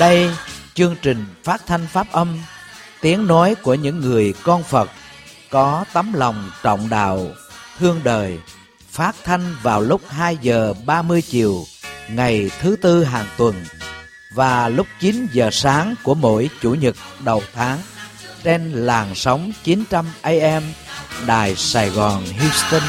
Đây, chương trình phát thanh pháp âm, tiếng nói của những người con Phật có tấm lòng trọng đạo, thương đời, phát thanh vào lúc 2 giờ 30 chiều ngày thứ Tư hàng tuần và lúc 9 giờ sáng của mỗi Chủ nhật đầu tháng trên làn sóng 900 AM Đài Sài Gòn Houston.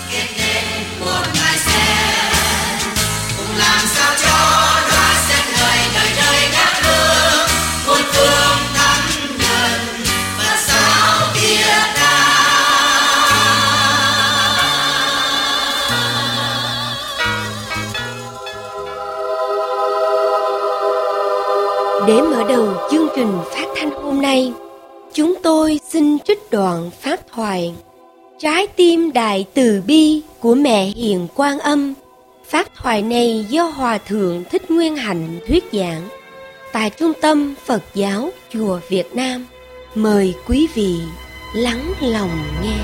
Để mở đầu chương trình phát thanh hôm nay, chúng tôi xin trích đoạn pháp thoại Trái tim đại từ bi của mẹ Hiền Quan Âm. Pháp thoại này do Hòa Thượng Thích Nguyên Hạnh thuyết giảng tại Trung tâm Phật giáo Chùa Việt Nam. Mời quý vị lắng lòng nghe.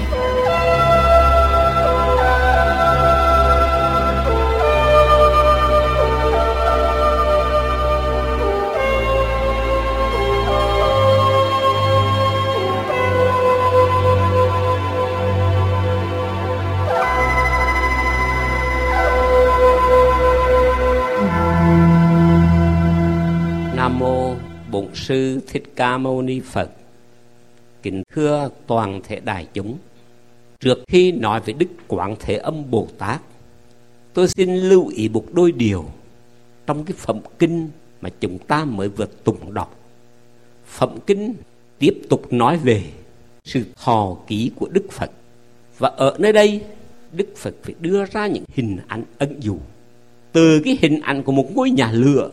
Nam mô Bổn Sư Thích Ca Mâu Ni Phật. Kính thưa toàn thể đại chúng, trước khi nói về Đức Quán Thế Âm Bồ Tát, tôi xin lưu ý một đôi điều trong cái phẩm kinh mà chúng ta mới vừa tụng đọc. Phẩm kinh tiếp tục nói về sự thọ ký của Đức Phật, và ở nơi đây Đức Phật phải đưa ra những hình ảnh ẩn dụ. Từ cái hình ảnh của một ngôi nhà lửa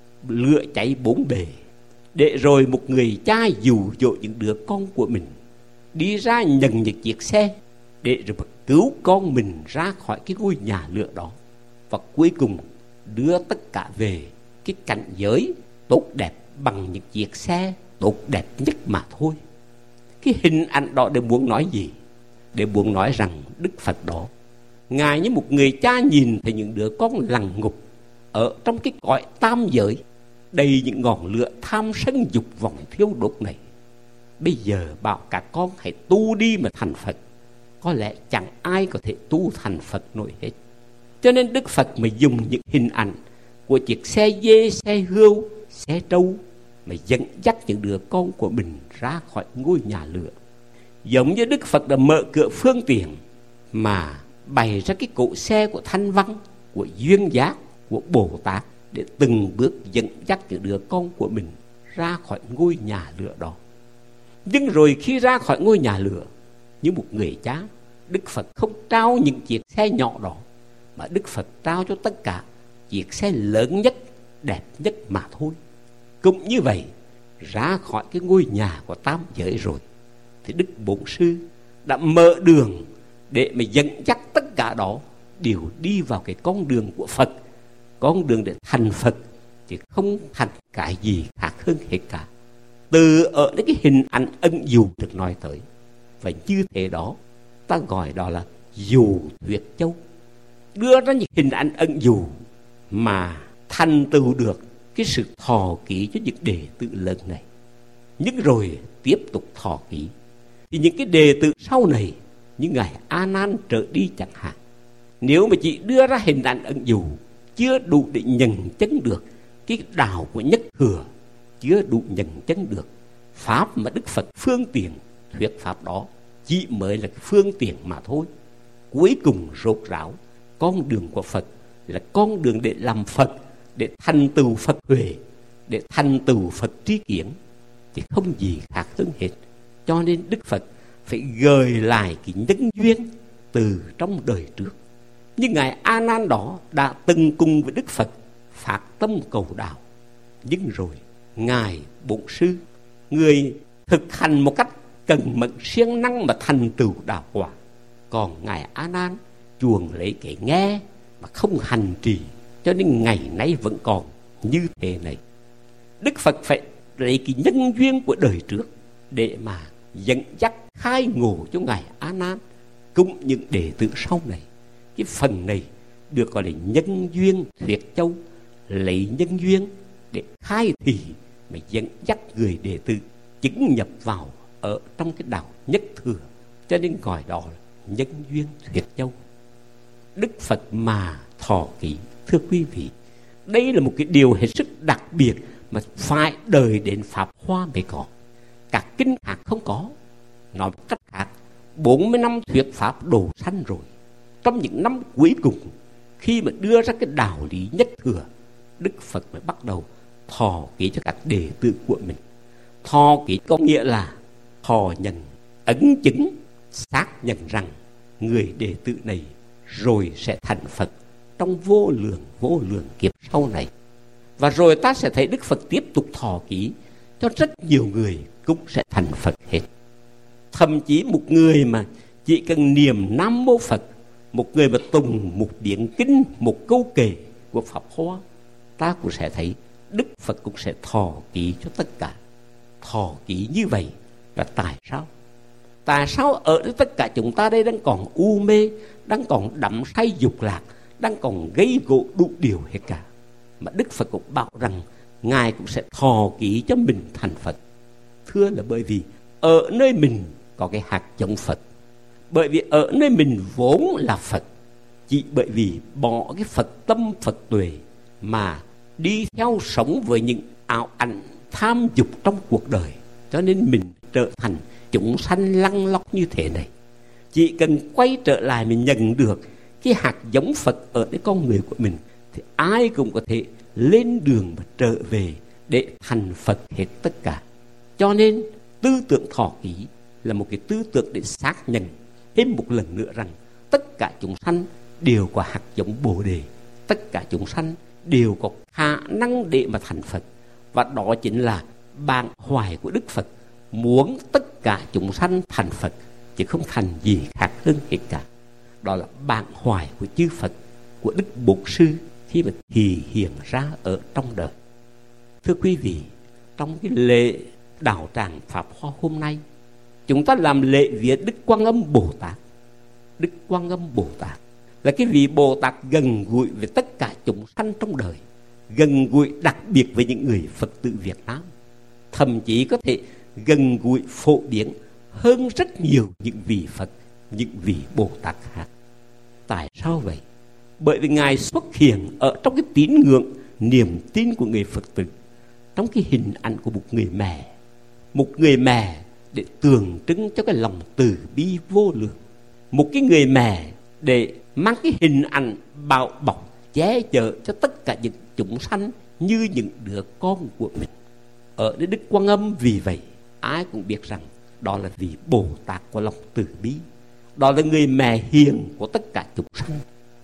cháy 4 bề, để rồi một người cha dụ dỗ những đứa con của mình đi ra nhận những chiếc xe để rồi cứu con mình ra khỏi cái ngôi nhà lửa đó, và cuối cùng đưa tất cả về cái cảnh giới tốt đẹp bằng những chiếc xe tốt đẹp nhất mà thôi. Cái hình ảnh đó để muốn nói gì? Để muốn nói rằng Đức Phật đó, Ngài như một người cha nhìn thấy những đứa con lằn ngục ở trong cái cõi tam giới đầy những ngọn lửa tham sân dục vọng thiêu đốt này. Bây giờ bảo cả con hãy tu đi mà thành Phật, có lẽ chẳng ai có thể tu thành Phật nổi hết. Cho nên Đức Phật mới dùng những hình ảnh của chiếc xe dê, xe hươu, xe trâu mà dẫn dắt những đứa con của mình ra khỏi ngôi nhà lửa. Giống như Đức Phật đã mở cửa phương tiện mà bày ra cái cỗ xe của Thanh Văn, của Duyên Giác, của Bồ Tát, để từng bước dẫn dắt những đứa con của mình ra khỏi ngôi nhà lửa đó. Nhưng rồi khi ra khỏi ngôi nhà lửa, như một người cha, Đức Phật không trao những chiếc xe nhỏ đó, mà Đức Phật trao cho tất cả chiếc xe lớn nhất, đẹp nhất mà thôi. Cũng như vậy, ra khỏi cái ngôi nhà của tam giới rồi, thì Đức Bổn Sư đã mở đường để mà dẫn dắt tất cả đó đều đi vào cái con đường của Phật, con đường để thành Phật, chứ không thành cái gì khác hơn hết cả. Từ ở cái hình ảnh ẩn dụ được nói tới, và như thế đó ta gọi đó là dụ thuyết châu, đưa ra những hình ảnh ẩn dụ mà thành tựu được cái sự thọ ký cho những đệ tử lớn này. Nhưng rồi tiếp tục thọ ký thì những cái đệ tử sau này, như ngài A Nan trở đi chẳng hạn, nếu mà chỉ đưa ra hình ảnh ẩn dụ, chưa đủ để nhận chân được cái đạo của nhất thừa, chưa đủ nhận chân được pháp mà Đức Phật phương tiện thuyết pháp đó, chỉ mới là cái phương tiện mà thôi. Cuối cùng rốt ráo, con đường của Phật là con đường để làm Phật, để thành tựu Phật huệ, để thành tựu Phật tri kiến, thì không gì khác hơn hết. Cho nên Đức Phật phải gợi lại cái nhân duyên từ trong đời trước. Nhưng ngài A Nan đó đã từng cùng với Đức Phật phát tâm cầu đạo, nhưng rồi ngài Bổn Sư, người thực hành một cách cần mẫn siêng năng mà thành tựu đạo quả, còn ngài A Nan chuồng lấy cái nghe mà không hành trì, cho nên ngày nay vẫn còn như thế này. Đức Phật phải lấy cái nhân duyên của đời trước để mà dẫn dắt khai ngộ cho ngài A Nan cũng những đệ tử sau này. Cái phần này được gọi là nhân duyên thuyết châu, lấy nhân duyên để khai thị mà dẫn dắt người đệ tử chứng nhập vào ở trong cái đạo nhất thừa, cho nên gọi đó là nhân duyên thuyết châu. Đức Phật mà thọ ký, thưa quý vị, đây là một cái điều hết sức đặc biệt mà phải đời đến Pháp Hoa mới có, các kinh khác không có. Nói một cách khác, 40 năm thuyết Pháp độ sanh rồi, trong những năm cuối cùng khi mà đưa ra cái đạo lý nhất thừa, Đức Phật mới bắt đầu thọ ký cho các đệ tử của mình. Thọ ký có nghĩa là thọ nhận, ấn chứng, xác nhận rằng người đệ tử này rồi sẽ thành Phật trong vô lượng kiếp sau này. Và rồi ta sẽ thấy Đức Phật tiếp tục thọ ký cho rất nhiều người cũng sẽ thành Phật hết. Thậm chí một người mà chỉ cần niệm Nam Mô Phật, một người mà tùng một điển kinh, một câu kệ của Pháp Hoa, ta cũng sẽ thấy Đức Phật cũng sẽ thọ ký cho tất cả. Thọ ký như vậy là tại sao? Tại sao ở tất cả chúng ta đây đang còn u mê, đang còn đắm say dục lạc, đang còn gây gỗ đủ điều hết cả, mà Đức Phật cũng bảo rằng Ngài cũng sẽ thọ ký cho mình thành Phật? Thưa là bởi vì ở nơi mình có cái hạt giống Phật, bởi vì ở nơi mình vốn là Phật. Chỉ bởi vì bỏ cái Phật tâm Phật tuệ mà đi theo sống với những ảo ảnh tham dục trong cuộc đời, cho nên mình trở thành chúng sanh lăng lóc như thế này. Chỉ cần quay trở lại mình nhận được cái hạt giống Phật ở cái con người của mình, thì ai cũng có thể lên đường và trở về để thành Phật hết tất cả. Cho nên tư tưởng thọ ký là một cái tư tưởng để xác nhận thêm một lần nữa rằng tất cả chúng sanh đều có hạt giống Bồ Đề, tất cả chúng sanh đều có khả năng để mà thành Phật. Và đó chính là bản hoài của Đức Phật, muốn tất cả chúng sanh thành Phật, chứ không thành gì khác hơn hết cả. Đó là bản hoài của chư Phật, của Đức Bổn Sư khi mà thị hiện ra ở trong đời. Thưa quý vị, trong cái lễ đạo tràng Pháp Hoa hôm nay, chúng ta làm lễ viếng Đức Quan Âm Bồ Tát. Đức Quan Âm Bồ Tát là cái vị Bồ Tát gần gũi với tất cả chúng sanh trong đời, gần gũi đặc biệt với những người Phật tử Việt Nam, thậm chí có thể gần gũi phổ biến hơn rất nhiều những vị Phật, những vị Bồ Tát khác. Tại sao vậy? Bởi vì Ngài xuất hiện ở trong cái tín ngưỡng, niềm tin của người Phật tử, trong cái hình ảnh của một người mẹ. Một người mẹ để tượng trưng cho cái lòng từ bi vô lượng. Một cái người mẹ để mang cái hình ảnh bảo bọc, che chở cho tất cả những chúng sanh như những đứa con của mình. Ở nơi Đức Quan Âm vì vậy ai cũng biết rằng đó là vị Bồ Tát của lòng từ bi, đó là người mẹ hiền của tất cả chúng sanh.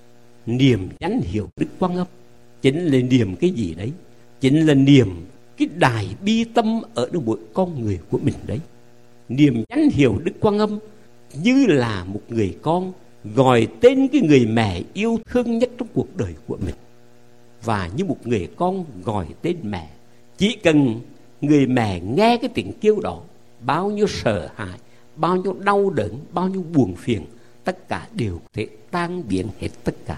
Niềm danh hiệu Đức Quan Âm chính là niềm cái gì đấy? Chính là niềm cái đại bi tâm ở trong mỗi con người của mình đấy. Niềm danh hiệu Đức Quan Âm như là một người con gọi tên cái người mẹ yêu thương nhất trong cuộc đời của mình. Và như một người con gọi tên mẹ, chỉ cần người mẹ nghe cái tiếng kêu đó, bao nhiêu sợ hãi, bao nhiêu đau đớn, bao nhiêu buồn phiền, tất cả đều có thể tan biến hết tất cả.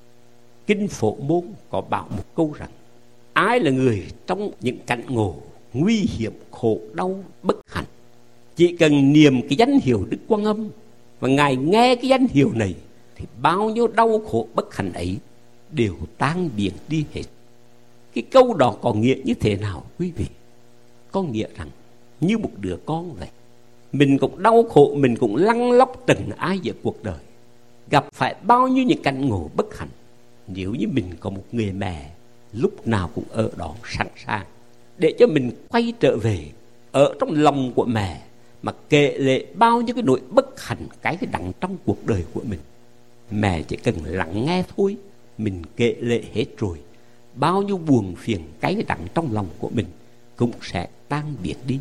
Kinh Phổ Môn có bảo một câu rằng: ai là người trong những cảnh ngộ, nguy hiểm, khổ đau, bất hạnh, chỉ cần niệm cái danh hiệu Đức Quan Âm và Ngài nghe cái danh hiệu này, thì bao nhiêu đau khổ bất hạnh ấy đều tan biến đi hết. Cái câu đó có nghĩa như thế nào quý vị? Có nghĩa rằng như một đứa con vậy, mình cũng đau khổ, mình cũng lăn lóc trần ai giữa cuộc đời, gặp phải bao nhiêu những cảnh ngộ bất hạnh. Nếu như mình có một người mẹ lúc nào cũng ở đó sẵn sàng để cho mình quay trở về ở trong lòng của mẹ, mà kể lệ bao nhiêu cái nỗi bất hạnh cái đắng trong cuộc đời của mình, mẹ chỉ cần lắng nghe thôi, mình kể lệ hết rồi, bao nhiêu buồn phiền cái đắng trong lòng của mình cũng sẽ tan biến đi.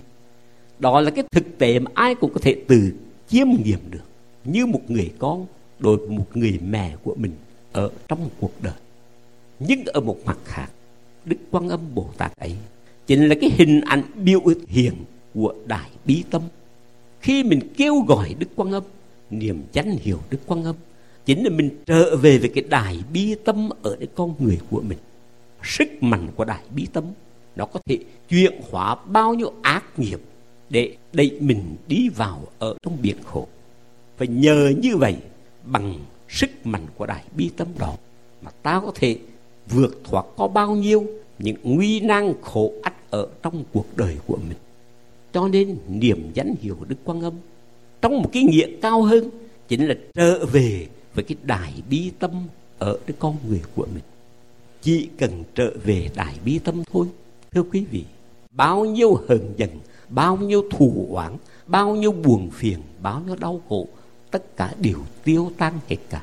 Đó là cái thực tế mà ai cũng có thể tự chiêm nghiệm được, như một người con đối với một người mẹ của mình ở trong cuộc đời. Nhưng ở một mặt khác, Đức Quan Âm Bồ Tát ấy chính là cái hình ảnh biểu hiện của đại bi tâm. Khi mình kêu gọi Đức Quan Âm, niềm danh hiệu Đức Quan Âm, chính là mình trở về với cái đại bi tâm ở cái con người của mình. Sức mạnh của đại bi tâm nó có thể chuyển hóa bao nhiêu ác nghiệp để đẩy mình đi vào ở trong biển khổ. Và nhờ như vậy, bằng sức mạnh của đại bi tâm đó mà ta có thể vượt thoát có bao nhiêu những nguy nan khổ ách ở trong cuộc đời của mình. Cho nên niệm danh hiệu Đức Quan Âm trong một cái nghĩa cao hơn chính là trở về với cái đại bi tâm ở cái con người của mình. Chỉ cần trở về đại bi tâm thôi, thưa quý vị, bao nhiêu hờn giận, bao nhiêu thù oán, bao nhiêu buồn phiền, bao nhiêu đau khổ, tất cả đều tiêu tan hết cả.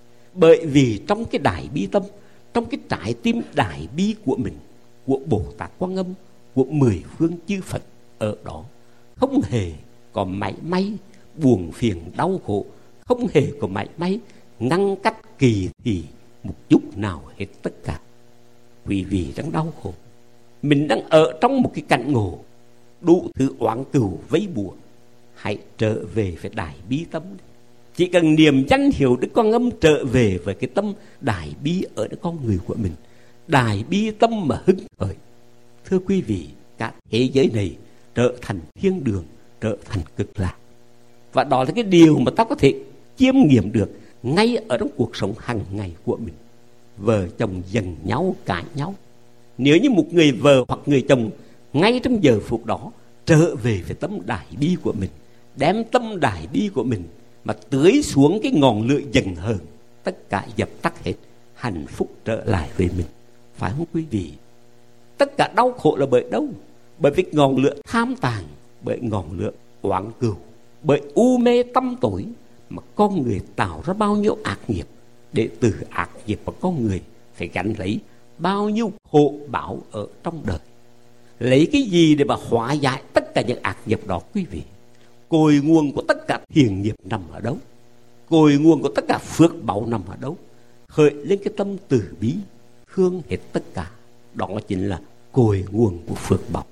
Bởi vì trong cái đại bi tâm, trong cái trái tim đại bi của mình, của Bồ Tát Quan Âm, của 10 phương chư Phật, ở đó không hề có mảy may buồn phiền đau khổ, không hề có mảy may ngăn cách kỳ thị một chút nào hết tất cả. Quý vị đang đau khổ, mình đang ở trong một cái cảnh ngộ, đủ thứ oán cừu vây bùa, hãy trở về với đại bi tâm. Chỉ cần niệm danh hiệu Đức Quan Âm trở về với cái tâm đại bi ở cái con người của mình, đại bi tâm mà hứng khởi, thưa quý vị, cả thế giới này trở thành thiên đường, trở thành cực lạc. Và đó là cái điều mà ta có thể chiêm nghiệm được ngay ở trong cuộc sống hàng ngày của mình. Vợ chồng giận nhau, cãi nhau, nếu như một người vợ hoặc người chồng ngay trong giờ phút đó trở về với tâm đại bi của mình, đem tâm đại bi của mình mà tưới xuống cái ngọn lửa giận hờn, tất cả dập tắt hết, hạnh phúc trở lại với mình. Phải không quý vị? Tất cả đau khổ là bởi đâu? Bởi vì ngọn lửa tham tàn, bởi ngọn lửa oán cừu, bởi u mê tâm tối mà con người tạo ra bao nhiêu ác nghiệp, để từ ác nghiệp mà con người phải gánh lấy bao nhiêu khổ bão ở trong đời. Lấy cái gì để mà hóa giải tất cả những ác nghiệp đó quý vị? Cội nguồn của tất cả thiện nghiệp nằm ở đâu? Cội nguồn của tất cả phước báu nằm ở đâu? Khởi lên cái tâm từ bi, thương hết tất cả. Đó chính là cội nguồn của phước báu.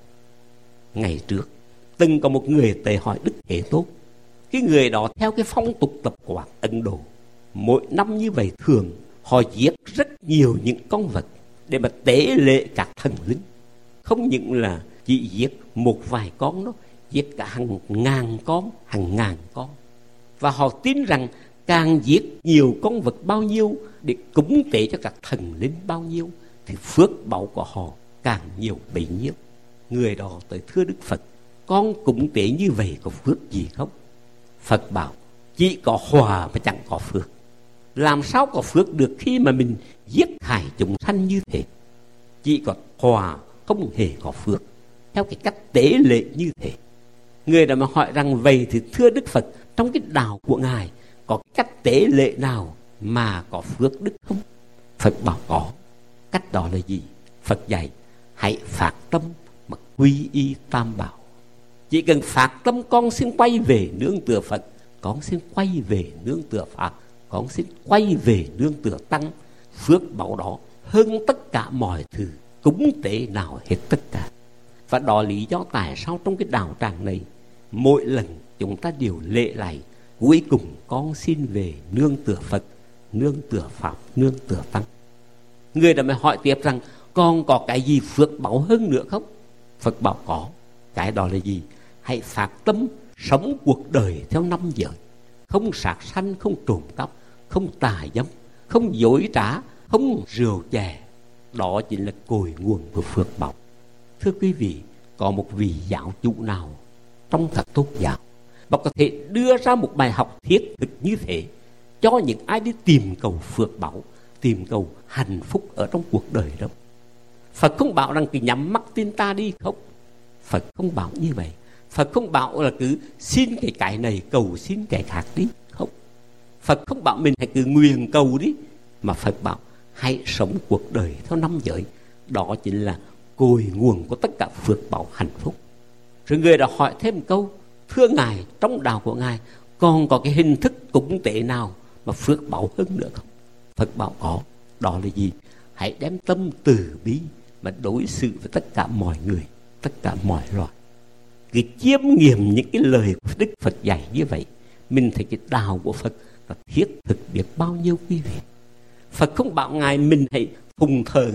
Ngày trước từng có một người tới hỏi Đức Thế Tôn. Cái người đó theo cái phong tục tập quán Ấn Độ, mỗi năm như vậy thường họ giết rất nhiều những con vật để mà tế lễ các thần linh. Không những là chỉ giết một vài con đó, giết cả hàng ngàn con, hàng ngàn con. Và họ tin rằng càng giết nhiều con vật bao nhiêu để cúng tế cho các thần linh bao nhiêu thì phước báu của họ càng nhiều bấy nhiêu. Người đó tới thưa Đức Phật, con cúng tế như vậy có phước gì không? Phật bảo chỉ có hòa mà chẳng có phước. Làm sao có phước được khi mà mình giết hại chúng sanh như thế? Chỉ có hòa, không hề có phước. Theo cái cách tế lễ như thế. Người đã mà hỏi rằng vậy thì thưa Đức Phật, trong cái đạo của Ngài có cái cách tế lễ nào mà có phước đức không? Phật bảo có. Cách đó là gì? Phật dạy hãy phát tâm mà quy y Tam Bảo. Chỉ cần phát tâm con xin quay về nương tựa Phật, con xin quay về nương tựa Pháp, con xin quay về nương tựa Tăng, phước báu đó hơn tất cả mọi thứ cúng tế nào hết tất cả. Và đó là lý do tại sao trong cái đạo tràng này mỗi lần chúng ta đều lễ lại cuối cùng con xin về nương tựa Phật, nương tựa Pháp, nương tựa Tăng. Người đã mới hỏi tiếp rằng còn có cái gì phước báu hơn nữa không? Phật bảo có. Cái đó là gì? Hãy phát tâm sống cuộc đời theo 5 giới, không sát sanh, không trộm cắp, không tà dâm, không dối trá, không rượu chè. Đó chính là cội nguồn của phước báu. Thưa quý vị, có một vị giáo chủ nào trong các tôn giáo mà có thể đưa ra một bài học thiết thực như thế cho những ai đi tìm cầu phước báu, tìm cầu hạnh phúc ở trong cuộc đời đâu? Phật không bảo rằng cứ nhắm mắt tin ta đi không. Phật không bảo như vậy. Phật không bảo là cứ xin cái này cầu xin cái khác đi không. Phật không bảo mình hãy cứ nguyện cầu đi, mà Phật bảo hãy sống cuộc đời theo 5 giới. Đó chính là cội nguồn của tất cả phước báu hạnh phúc. Rồi người đã hỏi thêm một câu, thưa Ngài, trong đạo của Ngài còn có cái hình thức cúng tế nào mà phước báu hơn nữa không? Phật bảo có. Đó là gì? Hãy đem tâm từ bi mà đối xử với tất cả mọi người, tất cả mọi loài. Cứ chiêm nghiệm những cái lời của Đức Phật dạy như vậy, mình thấy cái đạo của Phật là thiết thực biết bao nhiêu quý vị. Phật không bảo Ngài mình hãy phụng thờ Ngài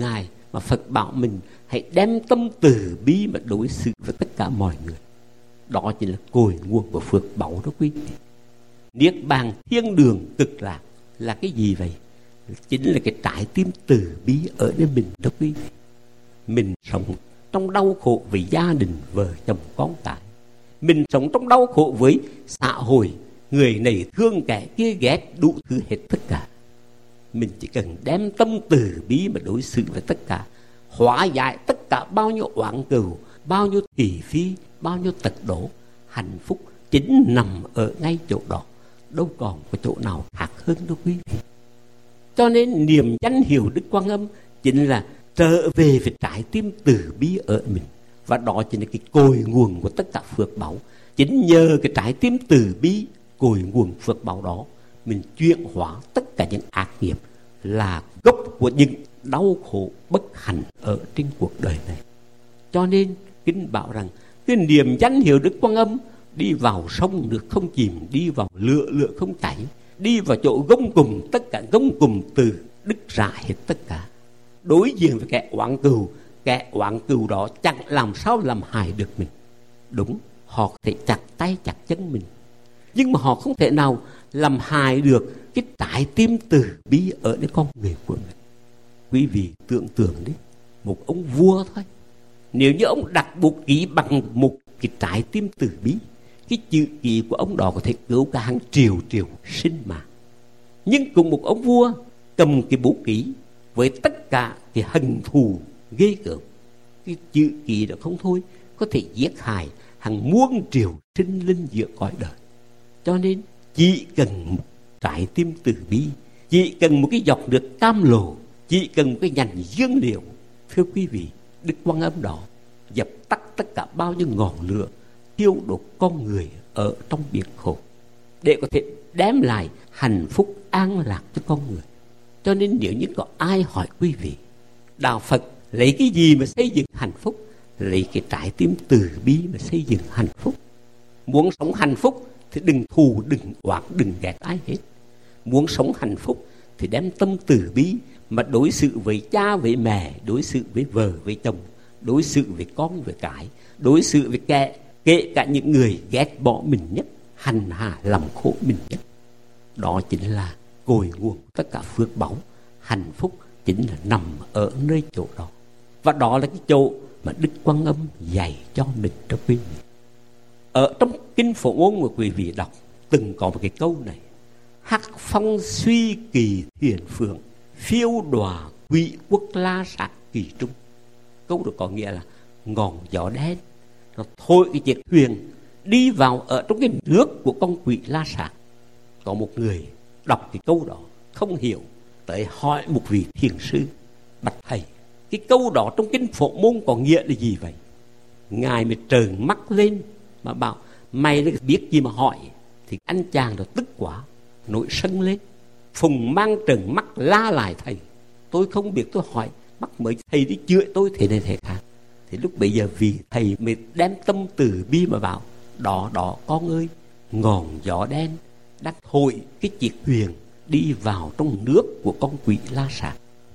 Mà Phật bảo mình hãy đem tâm từ bi mà đối xử với tất cả mọi người. Đó chính là cội nguồn của phước báu đó quý vị. Niết bàn thiên đường cực lạc là cái gì vậy? Chính là cái trái tim từ bi ở nơi mình đó quý vị. Mình sống trong đau khổ với gia đình, vợ chồng con cái. Mình sống trong đau khổ với xã hội, người này thương kẻ kia ghét, đủ thứ hết tất cả. Mình chỉ cần đem tâm từ bi mà đối xử với tất cả, hóa giải tất cả bao nhiêu oán cừu, bao nhiêu thị phi, bao nhiêu tật đổ. Hạnh phúc chính nằm ở ngay chỗ đó, đâu còn có chỗ nào khác hơn đâu quý vị. Cho nên niềm danh hiệu Đức Quan Âm chính là trở về với trái tim từ bi ở mình. Và đó chính là cái cội nguồn của tất cả phước báu. Chính nhờ cái trái tim từ bi, cội nguồn phước báu đó, mình chuyển hóa tất cả những ác nghiệp, là gốc của những đau khổ bất hạnh ở trên cuộc đời này. Cho nên kinh bảo rằng cái niềm danh hiệu Đức Quan Âm đi vào sông nước không chìm, đi vào lửa lửa không cháy, đi vào chỗ gông cùm, tất cả gông cùm từ đứt rã hết tất cả. Đối diện với kẻ oán cừu đó chẳng làm sao làm hại được mình. Đúng, họ có thể chặt tay chặt chân mình, nhưng mà họ không thể nào làm hại được cái trái tim từ bi ở nơi con người của mình. Quý vị tưởng tượng đi, một ông vua thôi, nếu như ông đặt bút ký bằng một cái trái tim từ bi, cái chữ ký của ông đó có thể cứu cả hàng triệu sinh mạng. Nhưng cùng một ông vua cầm cái bút ký với tất cả cái hận thù ghê gớm, cái chữ ký đó không thôi có thể giết hại hàng muôn triệu sinh linh giữa cõi đời. Cho nên chỉ cần một trái tim từ bi, chỉ cần một cái giọt nước cam lồ, chỉ cần một cái nhành dương liệu, thưa quý vị, Đức Quan Âm đó dập tắt tất cả bao nhiêu ngọn lửa thiêu đốt con người ở trong biển khổ, để có thể đem lại hạnh phúc an lạc cho con người. Cho nên nếu như có ai hỏi quý vị, đạo Phật lấy cái gì mà xây dựng hạnh phúc? Lấy cái trái tim từ bi mà xây dựng hạnh phúc. Muốn sống hạnh phúc thì đừng thù, đừng oán, đừng ghét ai hết. Muốn sống hạnh phúc thì đem tâm từ bi mà đối xử với cha, với mẹ, đối xử với vợ, với chồng, đối xử với con, với cái, đối xử với kể cả những người ghét bỏ mình nhất, hành hạ làm khổ mình nhất. Đó chính là cội nguồn tất cả phước báu. Hạnh phúc chính là nằm ở nơi chỗ đó. Và đó là cái chỗ mà Đức Quan Âm dạy cho mình đó quý vị. Ở trong kinh Phổ Môn mà quý vị đọc từng có một cái câu này: hắc phong suy kỳ thiền phượng, phiêu đòa quỷ quốc la sát kỳ trung. Câu đó có nghĩa là ngọn gió đen nó thôi cái chiếc thuyền đi vào ở trong cái nước của con quỷ la sát. Có một người đọc cái câu đó không hiểu, tới hỏi một vị thiền sư: bạch thầy, cái câu đó trong kinh Phổ Môn có nghĩa là gì vậy? Ngài mới trợn mắt lên mà bảo: mày biết gì mà hỏi? Thì anh chàng đó tức quá, nổi sân lên, phùng mang trợn mắt la lại thầy: tôi không biết, tôi hỏi, bắt mới thầy đi chữa tôi thế này thế khác. Thì lúc bấy giờ vì thầy mới đem tâm từ bi mà bảo: đó con ơi, ngọn gió đen đang thổi cái chiếc thuyền đi vào trong nước của con quỷ la sát.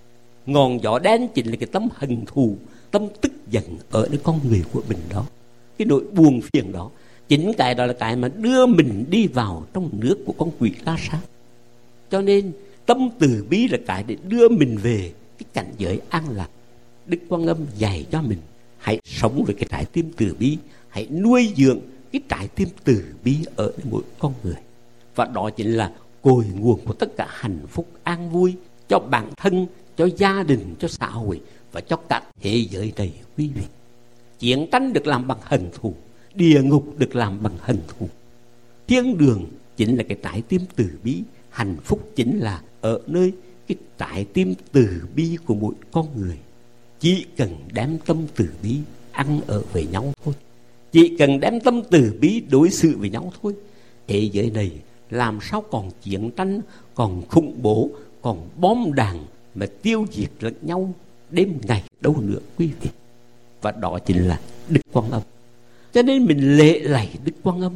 Ngọn gió đen chính là cái tâm hận thù, tâm tức giận ở nơi con người của mình đó. Cái nỗi buồn phiền đó, chính cái đó là cái mà đưa mình đi vào trong nước của con quỷ la sát. Cho nên tâm từ bi là cái để đưa mình về cái cảnh giới an lạc. Đức Quan Âm dạy cho mình hãy sống với cái trái tim từ bi, hãy nuôi dưỡng cái trái tim từ bi ở mỗi con người. Và đó chính là cội nguồn của tất cả hạnh phúc an vui cho bản thân, cho gia đình, cho xã hội và cho cả thế giới này quý vị. Chiến tranh được làm bằng hận thù, địa ngục được làm bằng hận thù. Thiên đường chính là cái trái tim từ bi, hạnh phúc chính là ở nơi cái trái tim từ bi của mỗi con người. Chỉ cần đem tâm từ bi ăn ở với nhau thôi, chỉ cần đem tâm từ bi đối xử với nhau thôi, thế giới này làm sao còn chiến tranh, còn khủng bố, còn bom đạn mà tiêu diệt lẫn nhau đêm ngày đâu nữa quý vị. Và đó chính là Đức Quan Âm. Cho nên mình lễ lạy Đức Quan Âm,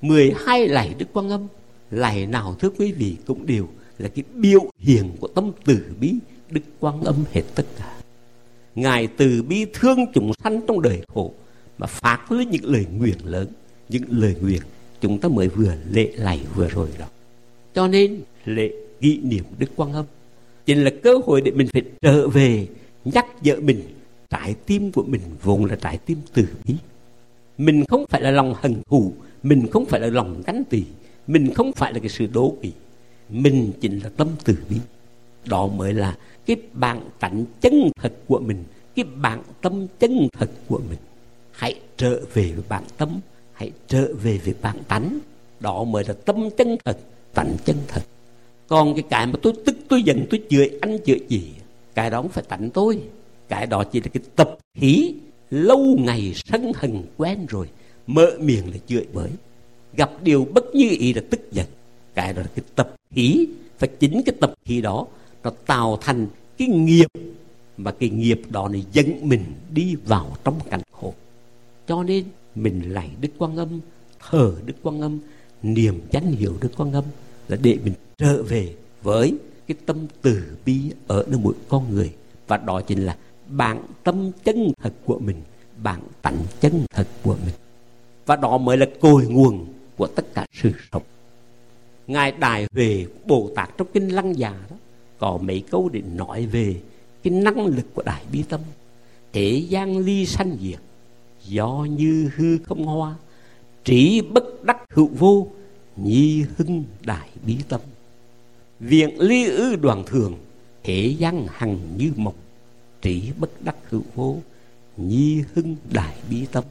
12 lạy Đức Quan Âm, lạy nào thưa quý vị cũng đều là cái biểu hiện của tâm từ bi Đức Quan Âm hết tất cả. Ngài từ bi thương chúng sanh trong đời khổ mà phát lên những lời nguyện lớn, những lời nguyện chúng ta mới vừa lễ lạy vừa rồi đó. Cho nên lễ kỷ niệm Đức Quan Âm chính là cơ hội để mình phải trở về, nhắc nhở mình trái tim của mình vốn là trái tim từ bi. Mình không phải là lòng hận thù, mình không phải là lòng ganh tị, mình không phải là cái sự đố kỵ, mình chính là tâm từ bi. Đó mới là cái bản tánh chân thật của mình, cái bản tâm chân thật của mình. Hãy trở về với bản tâm, hãy trở về với bản tánh. Đó mới là tâm chân thật, tánh chân thật. Còn cái mà tôi tức, tôi giận, tôi chửi anh chửi chị, cái đó không phải tánh tôi. Cái đó chỉ là cái tập khí lâu ngày sân hận quen rồi, mở miệng là chửi bới, gặp điều bất như ý là tức giận. Cái đó là cái tập khí. Và chính cái tập khí đó nó tạo thành cái nghiệp, mà cái nghiệp đó này dẫn mình đi vào trong cảnh khổ. Cho nên mình lạy Đức Quan Âm, thờ Đức Quan Âm, niệm chánh hiệu Đức Quan Âm là để mình trở về với cái tâm từ bi ở nơi mỗi con người. Và đó chính là bản tâm chân thật của mình, bản tánh chân thật của mình. Và đó mới là cội nguồn của tất cả sự sống. Ngài Đại Huệ Bồ Tát trong kinh Lăng Già đó có mấy câu để nói về cái năng lực của Đại Bi Tâm. Thế gian ly sanh diệt, do như hư không hoa, trí bất đắc hữu vô, nhi hưng Đại Bi Tâm. Viện ly ư đoàn thường, thế gian hằng như mộng, trí bất đắc hữu vô, nhi hưng Đại Bi Tâm.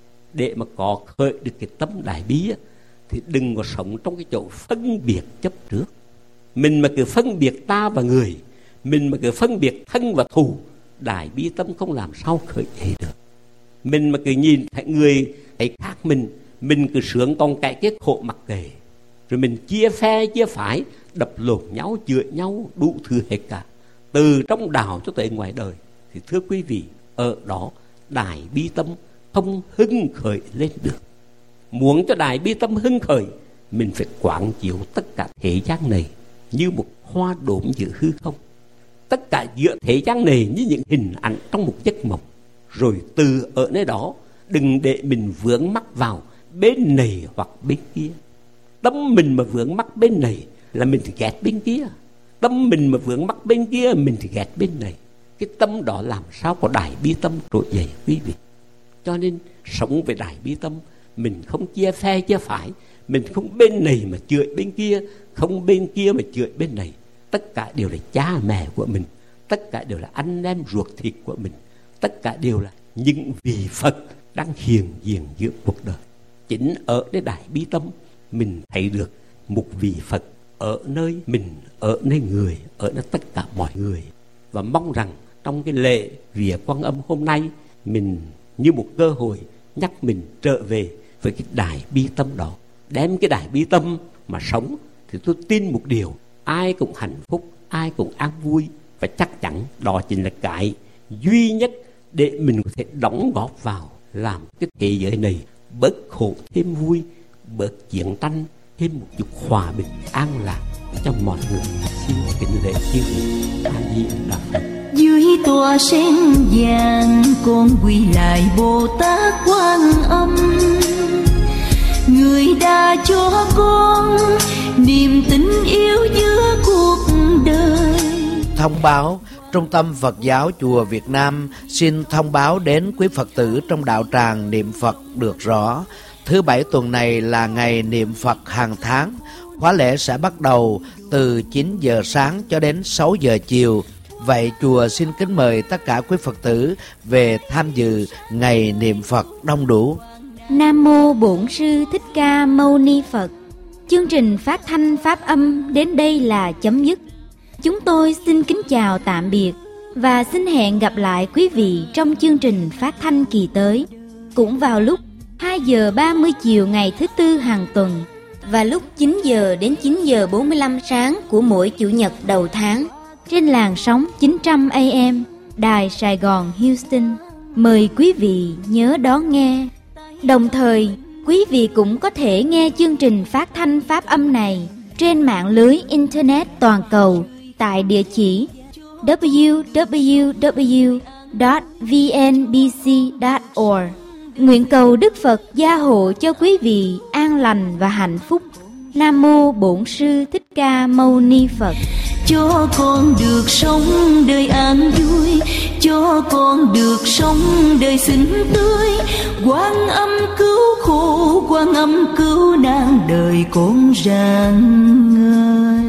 Để mà có khởi được cái tâm đại bi thì đừng có sống trong cái chỗ phân biệt chấp trước. Mình mà cứ phân biệt ta và người, mình mà cứ phân biệt thân và thù, đại bi tâm không làm sao khởi dậy được. Mình mà cứ nhìn thấy người ấy khác mình cứ sướng con cái kết khổ mặc kệ, rồi mình chia phe chia phái, đập lộn nhau, chửi nhau, đủ thứ hết cả, từ trong đạo cho tới ngoài đời. Thì thưa quý vị, ở đó đại bi tâm không hưng khởi lên được. Muốn cho đại bi tâm hưng khởi, mình phải quán chiếu tất cả thế gian này như một hoa đốm giữa hư không. Tất cả giữa thế gian này như những hình ảnh trong một giấc mộng. Rồi từ ở nơi đó, đừng để mình vướng mắc vào bên này hoặc bên kia. Tâm mình mà vướng mắc bên này là mình thì ghét bên kia. Tâm mình mà vướng mắc bên kia, mình thì ghét bên này. Cái tâm đó làm sao có đại bi tâm trỗi dậy quý vị. Cho nên sống về đại bi tâm, mình không chia phe chia phái, mình không bên này mà chửi bên kia, không bên kia mà chửi bên này. Tất cả đều là cha mẹ của mình, tất cả đều là anh em ruột thịt của mình, tất cả đều là những vị Phật đang hiện diện giữa cuộc đời. Chính ở cái đại bi tâm mình thấy được một vị Phật ở nơi mình, ở nơi người, ở nơi tất cả mọi người. Và mong rằng trong cái lễ vía Quan Âm hôm nay, mình như một cơ hội nhắc mình trở về với cái đại bi tâm đó. Đem cái đại bi tâm mà sống thì tôi tin một điều, ai cũng hạnh phúc, ai cũng an vui. Và chắc chắn đó chính là cái duy nhất để mình có thể đóng góp vào làm cái thế giới này bớt khổ thêm vui, bớt chiến tranh, thêm một chút hòa bình an lạc cho mọi người. Xin kính lễ chư vị. A Di Đà Phật. Dưới tòa sen vàng con quy lại Bồ Tát Quan Âm, người đã cho con niềm tình yêu giữa cuộc đời. Thông báo, Trung tâm Phật giáo Chùa Việt Nam xin thông báo đến quý Phật tử trong đạo tràng niệm Phật được rõ. Thứ Bảy tuần này là ngày niệm Phật hàng tháng. Khóa lễ sẽ bắt đầu từ 9 giờ sáng cho đến 6 giờ chiều. Vậy chùa xin kính mời tất cả quý Phật tử về tham dự ngày niệm Phật đông đủ. Nam Mô Bổn Sư Thích Ca Mâu Ni Phật. Chương trình phát thanh pháp âm đến đây là chấm dứt. Chúng tôi xin kính chào tạm biệt và xin hẹn gặp lại quý vị trong chương trình phát thanh kỳ tới, cũng vào lúc 2 giờ 30 chiều ngày thứ Tư hàng tuần và lúc 9 giờ đến 9 giờ 45 sáng của mỗi Chủ nhật đầu tháng trên làn sóng 900 AM Đài Sài Gòn Houston. Mời quý vị nhớ đón nghe. Đồng thời, quý vị cũng có thể nghe chương trình phát thanh pháp âm này trên mạng lưới Internet toàn cầu tại địa chỉ www www.vnbc.org. Nguyện cầu Đức Phật gia hộ cho quý vị an lành và hạnh phúc. Nam mô Bổn Sư Thích Ca Mâu Ni Phật. Cho con được sống đời an vui, cho con được sống đời xinh tươi. Quan Âm cứu khổ, Quan Âm cứu nạn đời con rạng ngời.